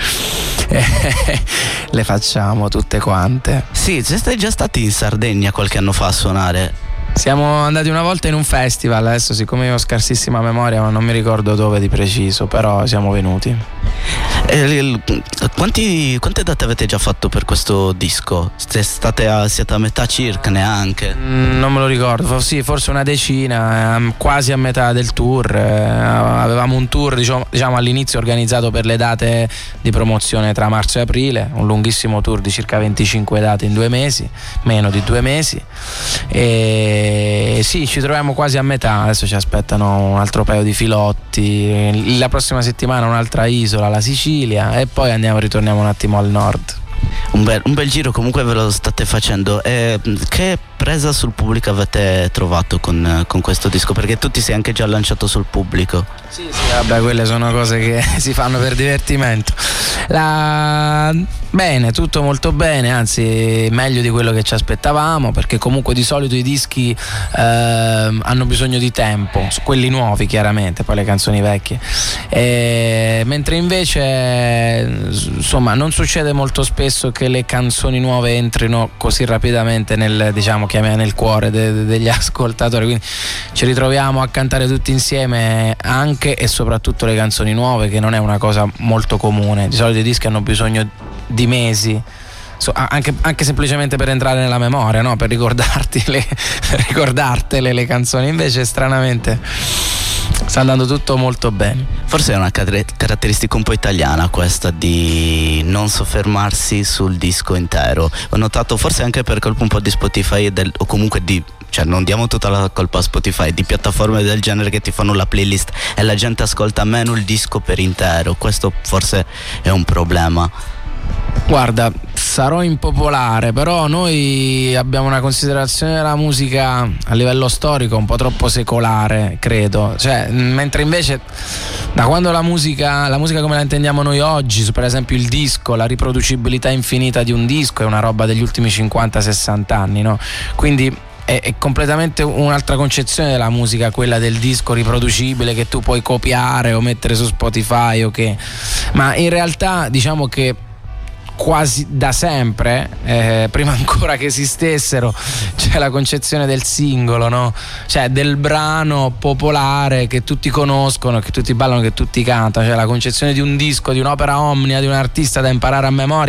le facciamo tutte quante. Sì, siete già stati in Sardegna qualche anno fa a suonare? Siamo andati una volta in un festival, adesso siccome io ho scarsissima memoria ma non mi ricordo dove di preciso, però siamo venuti. Eh, quanti, quante date avete già fatto per questo disco? State a, siete a metà circa, neanche? Mm, non me lo ricordo, sì, forse una decina, eh, quasi a metà del tour. Eh, avevamo un tour diciamo, diciamo all'inizio organizzato per le date di promozione tra marzo e aprile, un lunghissimo tour di circa venticinque date in due mesi, meno di due mesi, e sì, ci troviamo quasi a metà. Adesso ci aspettano un altro paio di filotti, la prossima settimana un'altra isola, la Sicilia, e poi andiamo, ritorniamo un attimo al nord. Un bel, un bel giro comunque ve lo state facendo. E che presa sul pubblico avete trovato con, con questo disco? Perché tu ti sei anche già lanciato sul pubblico. Sì, sì, vabbè, quelle sono cose che si fanno per divertimento. La... Bene, tutto molto bene, anzi meglio di quello che ci aspettavamo, perché comunque di solito i dischi eh, hanno bisogno di tempo, quelli nuovi chiaramente, poi le canzoni vecchie, e, mentre invece insomma non succede molto spesso che le canzoni nuove entrino così rapidamente nel, diciamo, nel cuore de, de, degli ascoltatori, quindi ci ritroviamo a cantare tutti insieme anche e soprattutto le canzoni nuove, che non è una cosa molto comune. Di solito i dischi hanno bisogno di mesi, so, anche, anche semplicemente per entrare nella memoria, no? Per ricordarti le, ricordartele le canzoni. Invece stranamente sta andando tutto molto bene. Forse è una caratteristica un po' italiana questa di non soffermarsi sul disco intero. Ho notato, forse anche per colpa un po' di Spotify del, o comunque di, cioè non diamo tutta la colpa a Spotify, di piattaforme del genere che ti fanno la playlist e la gente ascolta meno il disco per intero. Questo forse è un problema. Guarda, sarò impopolare, però noi abbiamo una considerazione della musica a livello storico un po' troppo secolare, credo. Cioè, mentre invece da quando la musica, la musica come la intendiamo noi oggi, per esempio il disco, la riproducibilità infinita di un disco è una roba degli ultimi cinquanta sessanta anni, no? Quindi è, è completamente un'altra concezione della musica, quella del disco riproducibile che tu puoi copiare o mettere su Spotify o che. Ma in realtà diciamo che quasi da sempre, eh, prima ancora che esistessero, c'è la concezione del singolo, no? Cioè del brano popolare che tutti conoscono, che tutti ballano, che tutti cantano. Cioè la concezione di un disco, di un'opera omnia, di un artista da imparare a memoria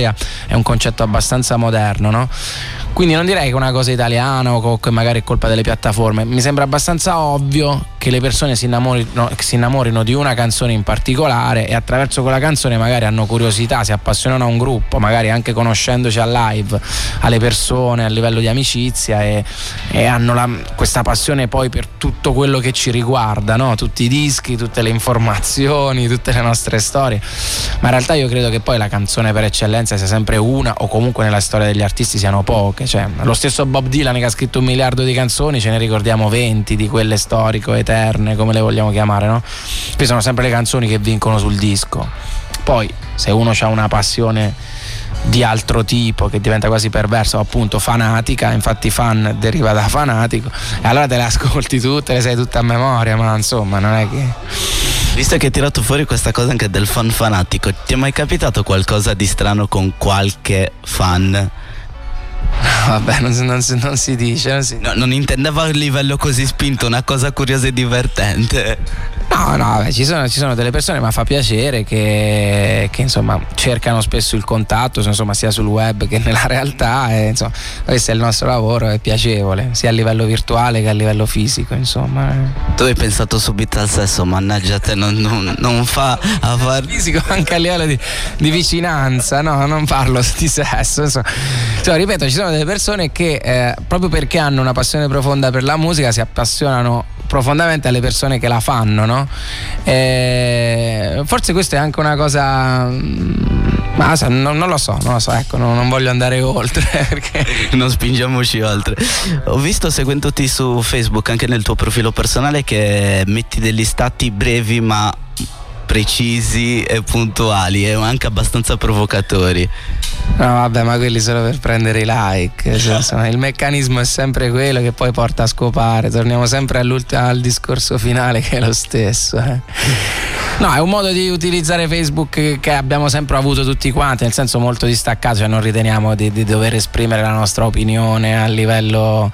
è un concetto abbastanza moderno, no? Quindi non direi che è una cosa italiana o che magari è colpa delle piattaforme. Mi sembra abbastanza ovvio che le persone si innamorino, si innamorino di una canzone in particolare e attraverso quella canzone magari hanno curiosità, si appassionano a un gruppo, magari anche conoscendoci a live, alle persone, a livello di amicizia, e, e hanno la, questa passione poi per tutto quello che ci riguarda, no? Tutti i dischi, tutte le informazioni, tutte le nostre storie. Ma in realtà io credo che poi la canzone per eccellenza sia sempre una, o comunque nella storia degli artisti siano poche. Cioè, lo stesso Bob Dylan che ha scritto un miliardo di canzoni, ce ne ricordiamo venti di quelle storico, eterne, come le vogliamo chiamare, no? Qui sono sempre le canzoni che vincono sul disco. Poi se uno ha una passione di altro tipo che diventa quasi perversa, o appunto fanatica, infatti fan deriva da fanatico, e allora te le ascolti tutte, le sai tutte a memoria, ma insomma non è che... Visto che hai tirato fuori questa cosa anche del fan fanatico, ti è mai capitato qualcosa di strano con qualche fan? Vabbè, non, non, non si dice, non, si... No, non intendevo a livello così spinto, una cosa curiosa e divertente. No, no, beh, ci sono, ci sono delle persone, ma fa piacere che, che insomma cercano spesso il contatto, insomma, sia sul web che nella realtà, e insomma questo è il nostro lavoro, è piacevole sia a livello virtuale che a livello fisico, insomma. Tu hai pensato subito al sesso, mannaggia te, non, non, non fa a far... fisico, anche a livello di, di vicinanza, no, non parlo di sesso, insomma. Cioè, ripeto, ci sono delle persone che eh, proprio perché hanno una passione profonda per la musica si appassionano profondamente alle persone che la fanno, no? E forse questa è anche una cosa, ma non, non lo so, non lo so, ecco, non, non voglio andare oltre perché non spingiamoci oltre. Ho visto, seguendoti su Facebook, anche nel tuo profilo personale, che metti degli stati brevi ma precisi e puntuali, e anche abbastanza provocatori. No, vabbè, ma quelli solo per prendere i like. Insomma, il meccanismo è sempre quello che poi porta a scopare. Torniamo sempre al discorso finale, che è lo stesso. Eh. No, è un modo di utilizzare Facebook che abbiamo sempre avuto tutti quanti, nel senso molto distaccato, cioè non riteniamo di, di dover esprimere la nostra opinione a livello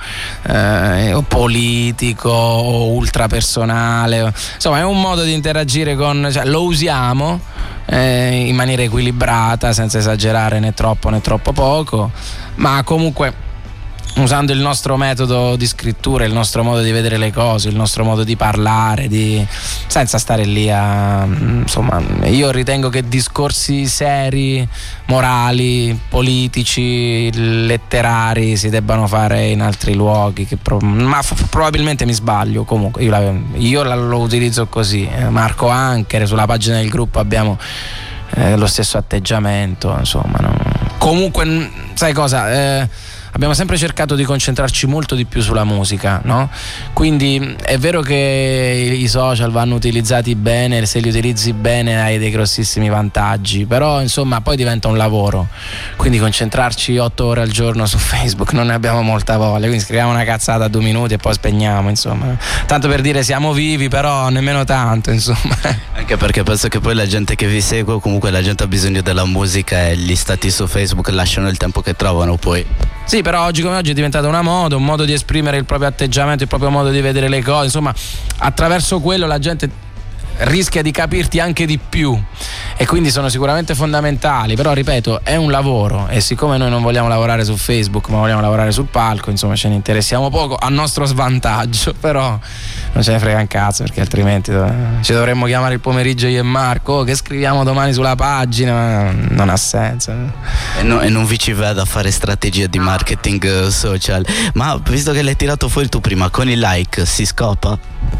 eh, politico o ultrapersonale. Insomma, è un modo di interagire con, cioè, lo usiamo eh, in maniera equilibrata, senza esagerare né troppo né troppo poco, ma comunque usando il nostro metodo di scrittura, il nostro modo di vedere le cose, il nostro modo di parlare, di... senza stare lì a... insomma, io ritengo che discorsi seri, morali, politici, letterari si debbano fare in altri luoghi, che pro... ma f- probabilmente mi sbaglio, comunque io, la... io la... lo utilizzo così. Marco anche, sulla pagina del gruppo abbiamo eh, lo stesso atteggiamento, insomma, no? Comunque sai cosa? Eh, abbiamo sempre cercato di concentrarci molto di più sulla musica, no? Quindi è vero che i social vanno utilizzati bene, se li utilizzi bene hai dei grossissimi vantaggi, però insomma poi diventa un lavoro, quindi concentrarci otto ore al giorno su Facebook non ne abbiamo molta voglia, quindi scriviamo una cazzata a due minuti e poi spegniamo, insomma, tanto per dire siamo vivi, però nemmeno tanto, insomma. Anche perché penso che poi la gente che vi segue, comunque la gente ha bisogno della musica, e gli stati su Facebook lasciano il tempo che trovano poi. Sì, però oggi come oggi è diventata una moda, un modo di esprimere il proprio atteggiamento, il proprio modo di vedere le cose, insomma, attraverso quello la gente rischia di capirti anche di più, e quindi sono sicuramente fondamentali, però ripeto, è un lavoro, e siccome noi non vogliamo lavorare su Facebook ma vogliamo lavorare sul palco, insomma ce ne interessiamo poco, a nostro svantaggio, però non ce ne frega un cazzo, perché altrimenti ci dovremmo chiamare il pomeriggio io e Marco, oh, che scriviamo domani sulla pagina, non ha senso. E, no, e non vi ci vedo a fare strategie di marketing social. Ma visto che l'hai tirato fuori tu prima, con i like si scopa?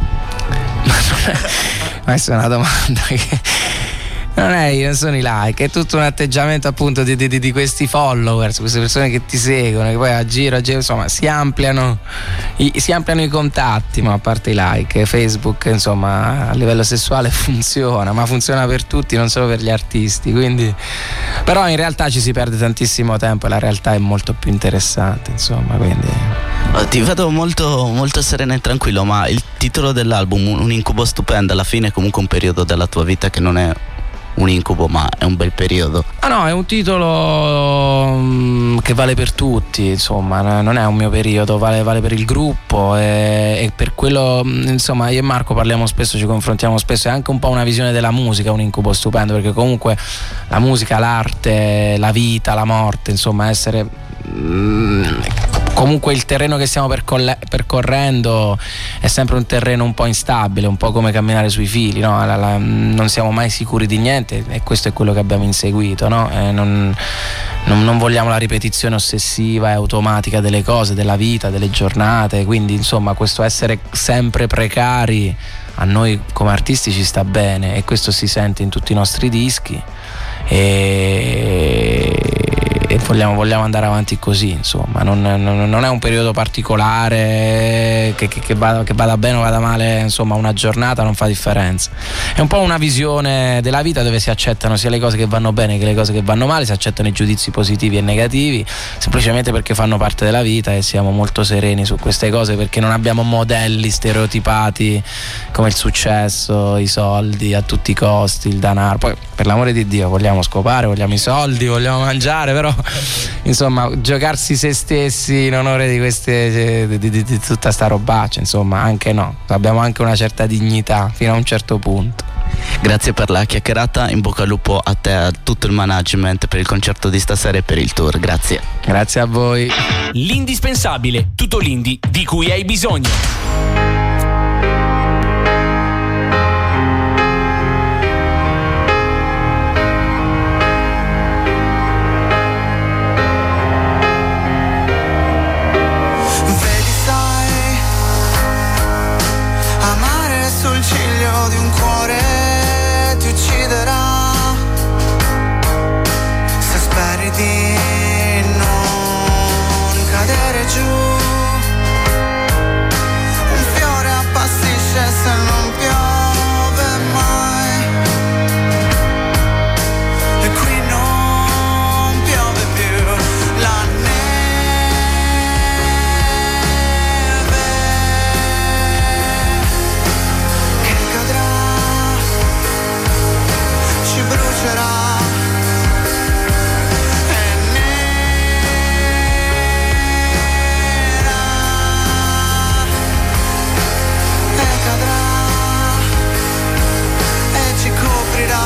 Questa è una domanda che non è, io non sono i like, è tutto un atteggiamento appunto di, di, di questi followers, queste persone che ti seguono, che poi a giro a giro insomma si ampliano i, si ampliano i contatti, ma a parte i like, Facebook insomma a livello sessuale funziona, ma funziona per tutti, non solo per gli artisti, quindi però in realtà ci si perde tantissimo tempo e la realtà è molto più interessante, insomma, quindi ti vedo molto, molto sereno e tranquillo, ma il titolo dell'album, Un incubo stupendo, alla fine è comunque un periodo della tua vita che non è un incubo ma è un bel periodo. Ah no, è un titolo che vale per tutti, insomma, non è un mio periodo, vale, vale per il gruppo e, e per quello, insomma, io e Marco parliamo spesso, ci confrontiamo spesso, è anche un po' una visione della musica, un incubo stupendo, perché comunque la musica, l'arte, la vita, la morte, insomma, essere mm, comunque il terreno che stiamo percolle- percorrendo è sempre un terreno un po' instabile, un po' come camminare sui fili, no? la, la, non siamo mai sicuri di niente e questo è quello che abbiamo inseguito, no? E non, non, non vogliamo la ripetizione ossessiva e automatica delle cose, della vita, delle giornate, quindi insomma questo essere sempre precari a noi come artisti ci sta bene e questo si sente in tutti i nostri dischi e, e vogliamo, vogliamo andare avanti così, insomma, non, non, non è un periodo particolare che, che, che, vada, che vada bene o vada male, insomma una giornata non fa differenza, è un po' una visione della vita dove si accettano sia le cose che vanno bene che le cose che vanno male, si accettano i giudizi positivi e negativi semplicemente perché fanno parte della vita e siamo molto sereni su queste cose perché non abbiamo modelli stereotipati come il successo, i soldi a tutti i costi, il denaro, poi per l'amore di Dio vogliamo scopare, vogliamo i soldi, vogliamo mangiare, però insomma giocarsi se stessi in onore di queste di, di, di tutta sta robaccia, insomma anche no, abbiamo anche una certa dignità fino a un certo punto. Grazie per la chiacchierata, in bocca al lupo a te, a tutto il management per il concerto di stasera e per il tour, grazie. Grazie a voi. L'indispensabile, tutto l'indie di cui hai bisogno. Di un cuore ti ucciderà se speri di non cadere giù. Un fiore appassisce se non piove mai e qui non piove più. La brucerà e nera e cadrà e ci coprirà.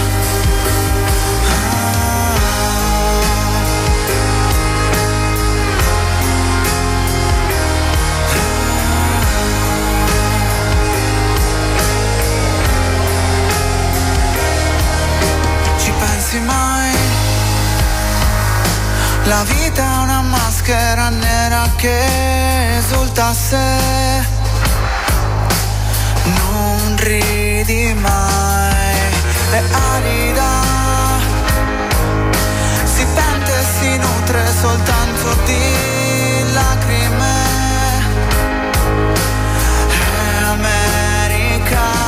Mai la vita è una maschera nera che esulta se non ridi mai. È arida, si pente e si nutre soltanto di lacrime. È America.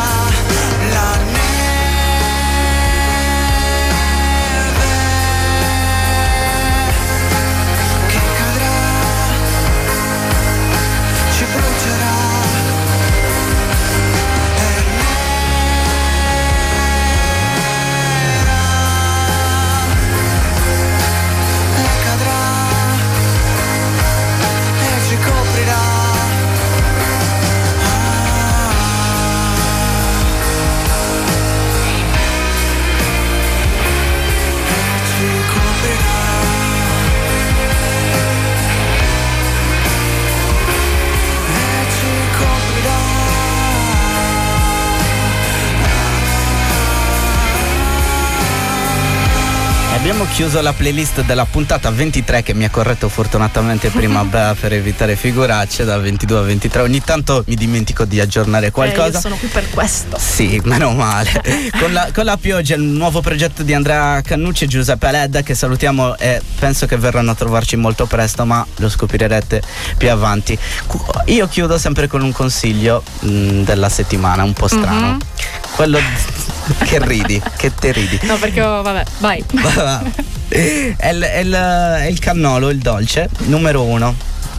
Abbiamo chiuso la playlist della puntata ventitré che mi ha corretto fortunatamente prima Bea per evitare figuracce, da ventidue a ventitré. Ogni tanto mi dimentico di aggiornare qualcosa. Eh, io sono qui per questo. Sì, meno male. con, la, con la pioggia, il nuovo progetto di Andrea Cannucci e Giuseppe Aledda, che salutiamo e penso che verranno a trovarci molto presto, ma lo scoprirete più avanti. Io chiudo sempre con un consiglio mh, della settimana, un po' strano. Mm-hmm. Quello che ridi, che te ridi. No, perché oh, vabbè, vai. È il, è, il, è il cannolo, il dolce, numero uno.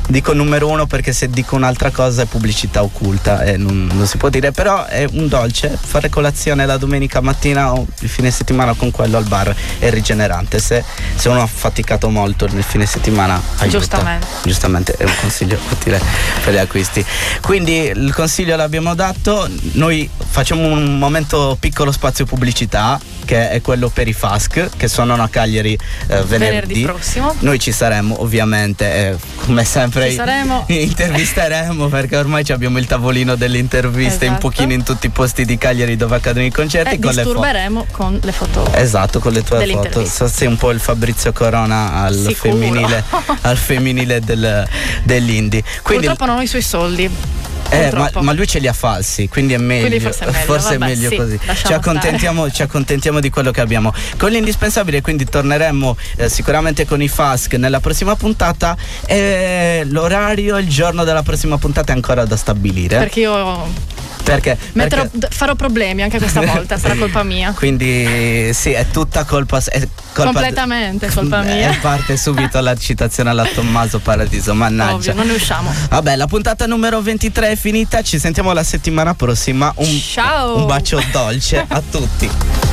dico numero uno perché se dico un'altra cosa è pubblicità occulta e non, non si può dire, però è un dolce. Fare colazione la domenica mattina o il fine settimana con quello al bar è rigenerante. Se, se uno ha faticato molto nel fine settimana aiuta. Giustamente. Giustamente è un consiglio utile per gli acquisti. Quindi il consiglio l'abbiamo dato. Noi facciamo un momento piccolo spazio pubblicità, che è quello per i F A S C che suonano a Cagliari eh, venerdì. Venerdì prossimo. Noi ci saremo ovviamente, eh, come sempre Ci saremo. intervisteremo perché ormai abbiamo il tavolino delle interviste, esatto, un pochino in tutti i posti di Cagliari dove accadono i concerti. E con disturberemo le fo- con le foto. Esatto, con le tue foto. So, sei un po' il Fabrizio Corona al Sicuro. femminile, al femminile del, dell'indie. Quindi, purtroppo non ho i suoi soldi. Eh, ma, ma lui ce li ha falsi, quindi è meglio. Quindi forse è meglio, forse vabbè, è meglio sì, così. lasciamo Ci accontentiamo, ci accontentiamo di quello che abbiamo. Con l'indispensabile, quindi torneremo eh, sicuramente con i F A S C nella prossima puntata. E l'orario, il giorno della prossima puntata è ancora da stabilire. Perché io Perché? Metterò, Perché... farò problemi anche questa volta, sarà colpa mia. Quindi sì, è tutta colpa, è colpa completamente d- colpa mia. E parte subito la citazione alla Tommaso Paradiso, mannaggia. Ovvio, non ne usciamo. Vabbè, la puntata numero ventitré è finita, ci sentiamo la settimana prossima. Un, Ciao. Un bacio dolce a tutti.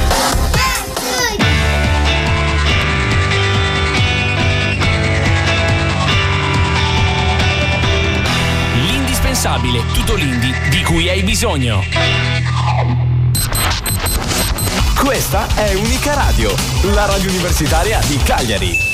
L'indispensabile, tutto l'indie di cui hai bisogno. Questa è Unica Radio, la radio universitaria di Cagliari.